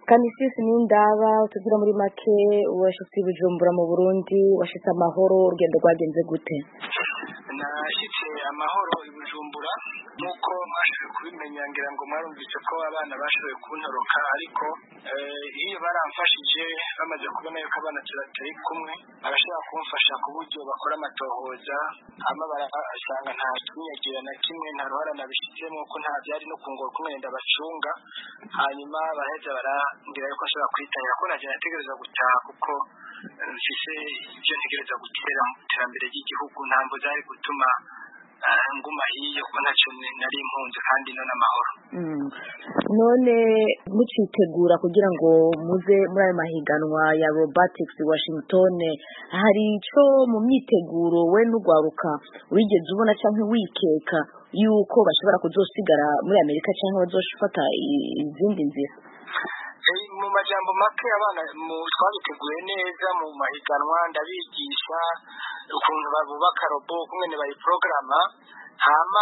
Kanisisi Nindaba tugira muri make washitse Bujumbura mu Burundi washitse amahoro urugendo rwagenze gute? Nashitse amahoro i Bujumbura nuko mwashoboye kubimenya ngira ngo mwarumvise ko abana bashoboye kuntoroka ariko iyo baramfashije bamaze kubona yuko abana turatari kumwe barashobora kumfasha ku buryo bakora amatohoza hama barasanga nta kinyagira na kimwe nta ruhara nabishizemo ko nta byari no kungora kumwe ndabacunga hanyuma baraheza barambwira yuko ashobora kwitahira ko naje nategereza gutaha kuko mfise ibyo ntegereza gutera mu iterambere ry'igihugu ntambo zari gutuma nguma hiyo ko ntacyo nari impunzi kandi no n'amahoro. None mucitegura kugira ngo muze muri ayo mahiganwa ya robotics Washington hari ico mu myiteguro we n'ugwaruka wigeze ubona canke wikeka yuko bashobora kuzosigara muri Amerika canke bazoshifata izindi nzira? Mu majambo make abana twabiteguye neza mu mahiganwa ndabigisha ukuntu babubaka robo kumwe bayiprograma hama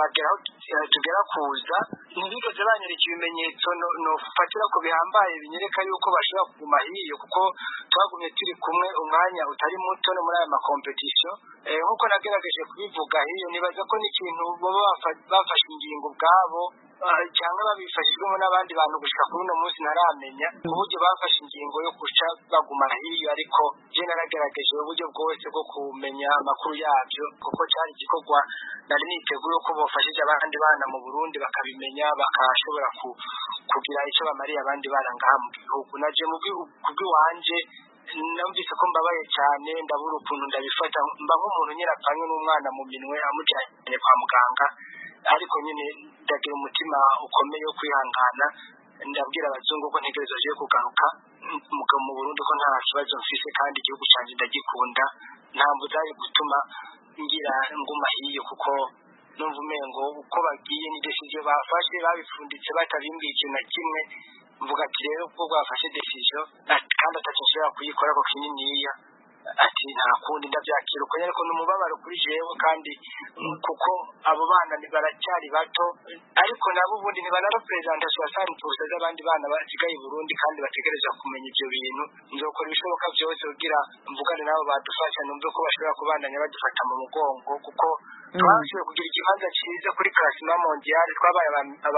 tugera kuza ntibigeze banyereka ibimenyetso nofatira ko bihambaye binyereka yuko bashobora kuguma hiyo kuko twagumye turi kumwe umwanya utari muto no muri aya makompetisiyo nkuko nagerageje kubivuga hiyo nibaza ko n'ikintu baba bafashe ingingo ubwabo cyangwa babifashijwemo n'abandi bantu gushika kuri uno munsi ntaramenya uburyo bafashe ingingo yo guca baguma hiyo ariko je naragerageje uburyo bwose bwo kumenya amakuru yabyo kuko cyari igikorwa nari niteguye ko bofashije abandi bana mu Burundi bakabimenya bakashobora kugira icyo bamariye abandi bana ngaha mu gihugu naje mu wanje namvise ko mbabaye cyane ndabura ukuntu ndabifata mba nk'umuntu nyirapfanye n'umwana mu minwe amujyanye kwa muganga ariko nyine ndagira umutima ukomeye wo kwihangana ndabwira abazungu ko ntegerezo je kugaruka mu Burundi ko nta kibazo mfise kandi igihugu canje ndagikunda ntambo zari gutuma ngira nguma hiyo kuko numva umengo uko bagiye ni decision bafashe babifunditse batabimbwiye ikintu na kimwe mvuga ati rero ubwo bwafashe decision kandi atashobora kuyikora ko kininiya ati nta kundi ndabyakira uko ariko n'umubabaro kuri jewe kandi kuko abo bana baracyari bato ariko nabo ubundi ntibanarepresentation santuza z'abandi bana basigaye i Burundi kandi bategereza kumenya ibyo bintu nzokora ibishoboka byose kugira mvugane nabo badufasha numve ko bashobora kubandanya badufata mu mugongo kuko twashoboye kugira ikibanza cyiza kuri classement mondial twabaye aba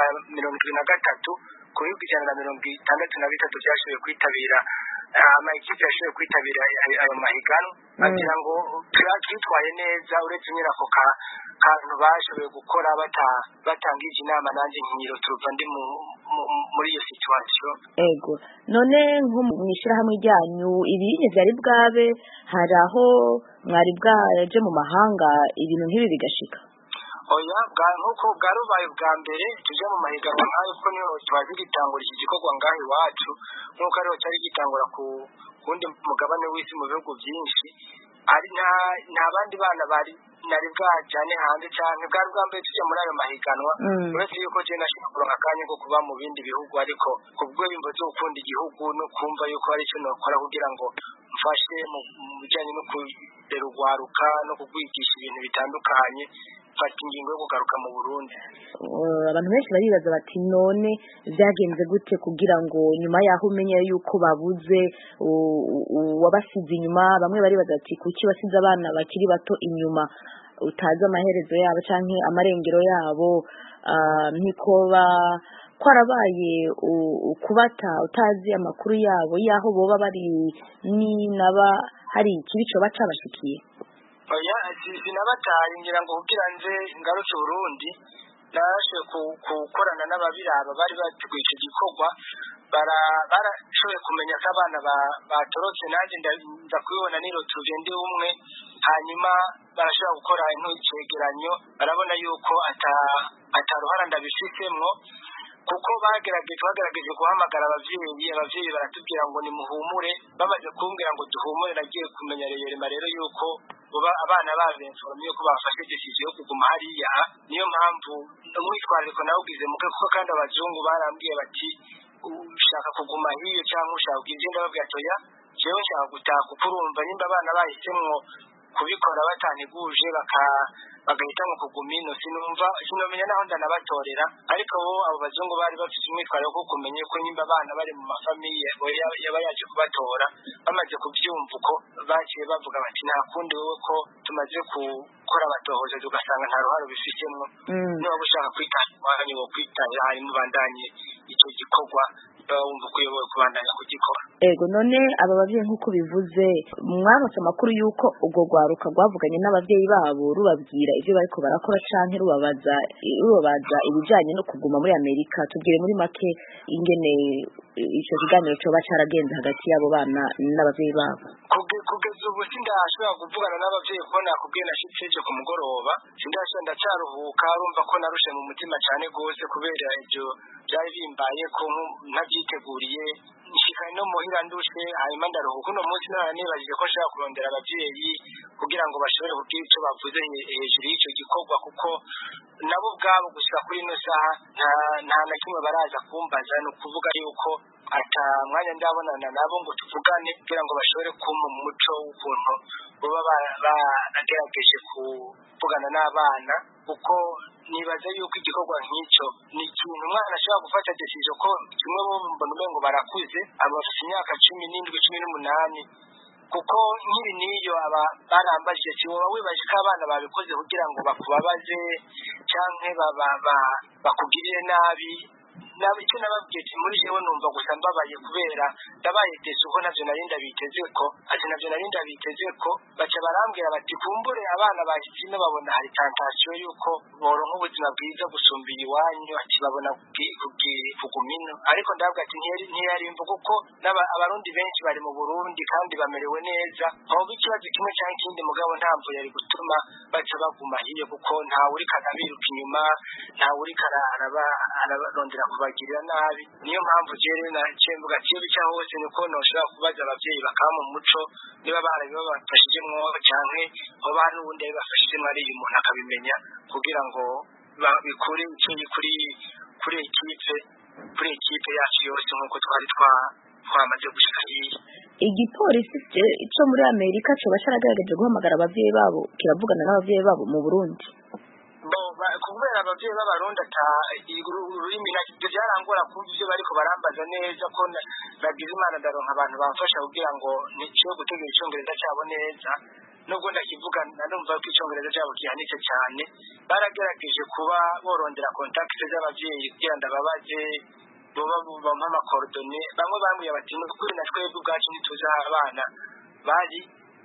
23 ku bihugu 163 byashoboye kwitabira amakipe yashoboye kwitabira ayo mahiganwa bagira ngo twitwaye neza uretse nyirako kantu bashoboye gukora batangije inama nanjye nkiro turuva ndi muri iyo situation. Ego none nko mwishirahamwe ryanyu ibintu byari bwabe hari aho mwari bwaje mu mahanga ibintu nk'ibi bigashika? Oya nkuko bwarubaye bwa mbere tuje mu mahiganwa nkayo ko niho twazi gitangura iki gikorwa ngaho iwacu nkuko ariho cyari gitangura ku kundi mugabane w'isi mu bihugu byinshi ari nta bandi bana bari nari bwajane hanze cyane bwari bwa mbere tuje muri ayo mahiganwa uretse yuko je nashaka kuronka akanya ko kuba mu bindi bihugu ariko kubwo bimbo zo gukunda igihugu no kumva yuko ari cyo nokora kugira ngo mfashe mu bijanye no kurera urwaruka no kugwigisha ibintu bitandukanye fata ingingo yo kugaruka mu Burundi. Abantu benshi baribaza bati none byagenze gute kugira ngo nyuma yaho umenye yuko babuze wabasize inyuma bamwe baribaza ati kuki wasize abana bakiri bato inyuma utazi amaherezo yabo canke amarengero yabo ntikoba kwarabaye ukubata utazi amakuru yabo yaho boba bari ni naba hari ikibico bacabashikiye? Oya sinabataye ngira ngo kugira nze ngarutse Burundi narashe kukorana n'ababiraba bari bateguye iki gikorwa barashoboye kumenya ko abana batorotse nanjye ndakubibona niro tugende umwe hanyuma barashobora gukora intucegeranyo barabona yuko ataruhara ndabifitemo kuko bagerageje guhamagara abavyeyi baratubwira ngo ni muhumure bamaze kumbwira ngo duhumure nagiye kumenya rero yuko abana babenformye ko bafashe decision yo kuguma hariya niyo mpamvu umwitwariko nawugize muke kuko kandi abazungu barambwiye bati ushaka kuguma hiyo cyangwa ushaka kugenda babwira toya jewe nshaka gutaha kuko urumva nimba abana bahisemwo kubikora bataniguje bagahitamo kuguma ino sinomenya naho ndanabatorera ariko abo bazungu bari bafite umwitwarire wo kumenya ko nimba abana bari mu mafamiye yaba yaje kubatora bamaze kubyumva uko baciye bavuga bati nta kundi wowe ko tumaze gukora abatohoza tugasanga nta ruhare bifitemo niba ushaka kwitahira ni wo kwitahira harimo bandanye icyo gikorwa wumva ko uyoboye kubandanya kugikora. Ego none aba bavyeyi nk'uko bivuze mwaronse amakuru y'uko ubwo rwaruka rwavuganye n'abavyeyi babo rubabwira ivyo bariko barakora canke rubabaza ibijanye no kuguma muri Amerika. Tubwire muri make ingene ico kiganiro coba caragenze hagati y'abo bana n'abavyeyi babo. Kugeza ubu sindashobora kuvugana n'abavyeyi ko nakubwiye nashitse ku mugoroba sindashobora ndacaruhuka urumva ko narushe mu mutima cane gose kubera ivyo byari bimbaye ko ntabyiteguriye nshikanye no muhira ndushe hanyuma ndaruhuka uno munsi nibajije ko nshaka kurondera abavyeyi kugira ngo bashobore kugira ico bavuze hejuru y'icyo gikorwa kuko nabo ubwabo gusa kuri ino saha nta na kimwe baraza kumbaza ni ukuvuga yuko ata mwanya ndabonana nabo ngo tuvugane kugira ngo bashobore kumpa umuco w'ukuntu baba baragerageje kuvugana n'abana kuko nibaza yuko igikorwa nk'icyo ni ikintu umwana ashobora gufata decision ko kimwe bo mbona umengo barakuze abafite imyaka 17-18 kuko nkiri niyo barambajije ati wowe wibaje ko abana babikoze kugira ngo bakubabaze canke bakugirire nabi icyo nababwiye ati muri jewe numva gusa mbabaye kubera ndabaye desi uko navyo narinda bitezeko baca barambwira bati kumbure abana bahitino babona hari tentation yuko boronka ubuzima bwiza gusumba iwanyu ati babona kugumino ariko ndavuga ati ntiyarimva kuko abarundi benshi bari mu Burundi kandi bamerewe neza aho ikibazo kimwe cyangwa ikindi mugabo ntamvu yari gutuma baca baguma hiyo kuko ntawe uri kanabiruka inyuma ntawe uri ararondera kubagirira nabi niyo mpamvu jere na cembuga kiyo bica hose niko noshobora kubaza abavyeyi bakama mu muco niba babafashijemwo canke aho bari ubundi bafashijemwo ari umuntu akabimenya kugira ngo bikure ikinyi kuri ekipe yacu yose nkuko twari twamaze gushika hiya. Igipolisi cyo muri Amerika cyo basharagaragaje guhamagara abavyeyi babo kiravugana n'abavyeyi babo mu Burundi kubera abavyeyi b'abarundi ururimi nabyo byarangora kumva ivyo bariko barambaza neza ko nagize imana ndaronka abantu bamfasha kugira ngo nico gutegura icongereza cyabo neza nubwo ndakivuga nanumva ko icongereza cyabo kihanitse cyane baragerageje kuba borondera contact z'abavyeyi kugira ndababaze bampa amakordone bamwe bambwiye bati n'ukuri na twebwe ubwacu ntituzi abana bari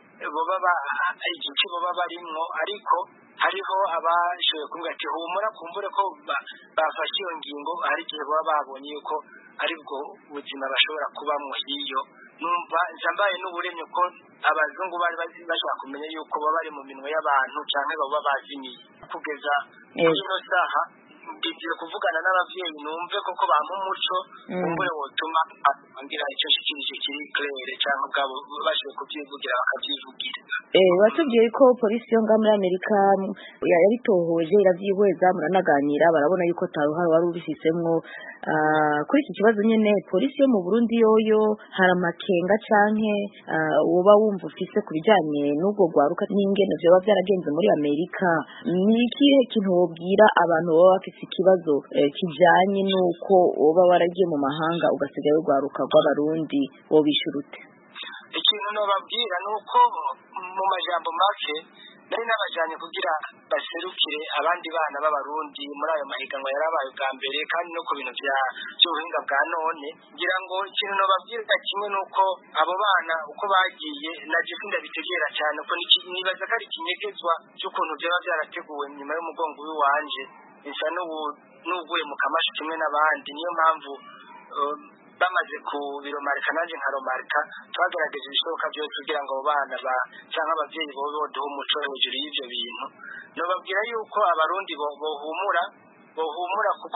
igiki boba barimwo ariko hariho abashoboye kuvuga ati humura kumbure ko bafashe iyo ngingo hari igihe baba babonye yuko ari bwo ubuzima bashobora kubamwo hiyo numva njambaye n'uburemye ko abazungu bari bashaka kumenya yuko baba bari mu minwe y'abantu cyangwa baba bazimiye kugeza ino saha ngiye kuvugana n'abavyeyi numve koko bampa umuco kumbure wotuma ngira icyo shikirije kiri claire cyangwa ubwabo bashoboye kubyivugira bakabyivugira. Watubwiye ko polisi yo muri Amerika yaritohoje iravyihweza muranaganira barabona yuko taruhara wari ubifisemwo kuri iki kibazo nyene polisi yo mu Burundi yoyo hari amakenga canke woba wumva ufise kubijanye n'ubwo gwaruka n'ingene byo byaragenze muri Amerika ni ikihe kintu wobwira abantu baba bafise ikibazo kijanye nuko woba waragiye mu mahanga ugasigaye ugwaruka rw'abarundi wobishurute? Ikintu nobabwira nuko mu majambo make nari nabajanye kugira baserukire abandi bana b'abarundi muri ayo mahiganwa yarabaye bwa mbere kandi no ku bintu by'ubuhinga bwa none ngira ngo ikintu nobabwira kimwe nuko abo bana uko bagiye naje sindabitegera cyane ko nibaza ko ari ikinyegezwa cy'ukuntu byaba byarateguwe nyuma y'umugongo w'iwanje bisa n'uguye mu kamashi kimwe n'abandi niyo mpamvu bamaze kubiromarika nanjye nkaromarika twagerageje ibishoboka byose kugira ngo abo bana cyangwa abavyeyi boduha umuco hejuru y'ivyo bintu nobabwira yuko abarundi bohumura kuko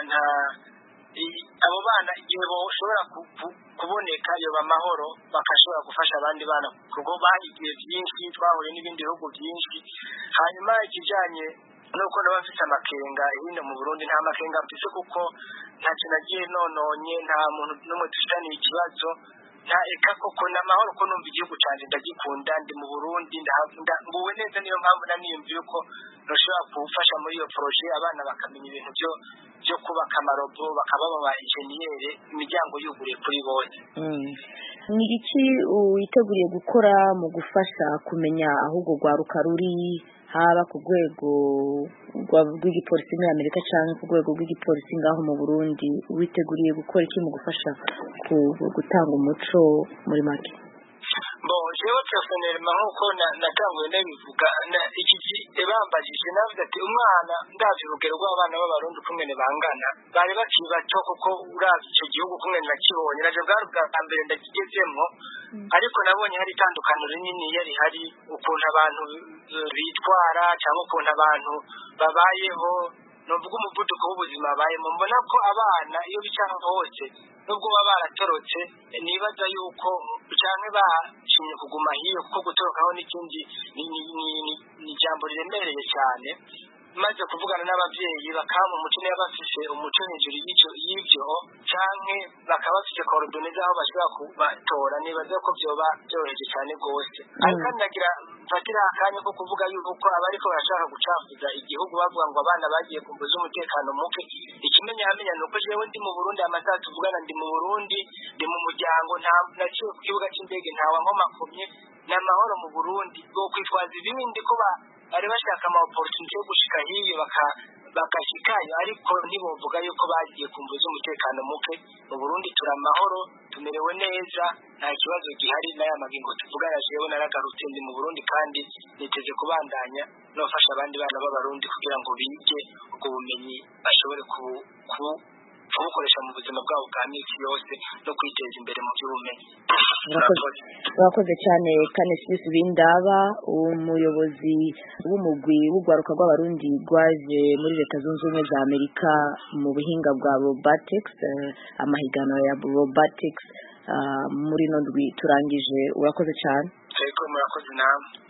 abo bana igihe boshobora kuboneka yoba amahoro bakashobora gufasha abandi bana kuko bahigiye byinshi twahuye n'ibindi bihugu byinshi hanyuma ikijanye nuko nabafite amakenga hino mu Burundi nta makenga mfise kuko ntacyo nagiye nononye nta muntu n'umwe dufitaniye ikibazo nta eka koko n'amahoro ko numva igihugu canje ndagikunda ndi mu Burundi nguwe neza niyo mpamvu naniyumviye ko noshobora gufasha muri iyo projet abana bakamenya ibintu byo kubaka amarobo bakaba baba engineer imiryango yuguriye kuri bose. Ni iki witeguriye gukora mu gufasha kumenya ahubwo rwaruka ruri haba ku rwego rw'igipolisi muri Amerika cyangwa ku rwego rw'igipolisi ngaho mu Burundi witeguriye gukora iki mu gufasha gutanga umuco muri make? Jewe personnellement nkuko natanguye ndabivuga bambajije navuze ati umwana ndavye urugero rw'abana b'abarundi kumwene bangana bari bakiri bato kuko uravye ico gihugu kumwene nakibonye naje bwari bwa mbere ndakigezemwo ariko nabonye hari itandukaniro rinini yari hari ukuntu abantu bitwara cyangwa ukuntu abantu babayeho novuga umuvuduko w'ubuzima babayemo mbona ko abana iyo bicara hose nubwo baba baratorotse nibaza yuko canke bashimye kuguma hiyo kuko gutorokaho n'ikindi ni ijambo riremereye cyane maze kuvugana n'abavyeyi bakama umuco niba bafise umuco hejuru y'ivyo canke bakaba bafise coordonnées aho bashobora kubatora nibaza ko vyoba byoroheje cyane rwose ariko ndagira mfatira akanya ko kuvuga yuko abariko barashaka gucafuza igihugu bavuga ngo abana bagiye kumbuza umutekano muke ikimenyamenya nuko jewe ndi mu Burundi amasaha tuvugana ndi mu Burundi ndi mu muryango naciye ku kibuga c'indege ntawa nkomakomye n'amahoro mu Burundi bwo kwitwaza ibindi ko bari bashaka ama opportunity yo gushika hiyo bakashikayo ariko ntibovuga yuko bagiye kumbuza umutekano muke mu Burundi turamahoro tumerewe neza nta kibazo gihari n'aya magingo tuvugana jewe naragarutse ndi mu Burundi kandi niteze kubandanya nofasha abandi bana b'abarundi kugira ngo bige ubwo bumenyi bashobore kubukoresha mu buzima bwabo bwa misi yose no kwiteza imbere mu by'ubumenyi. Urakoze cyane Canisius Bindaba umuyobozi w'umugwi w'ugwaruka rw'abarundi rwaje muri Leta Zunze Ubumwe za Amerika mu buhinga bwa robotics amahiganwa ya robotics muri nondwi turangije urakoze cyane. Murakoze namwe.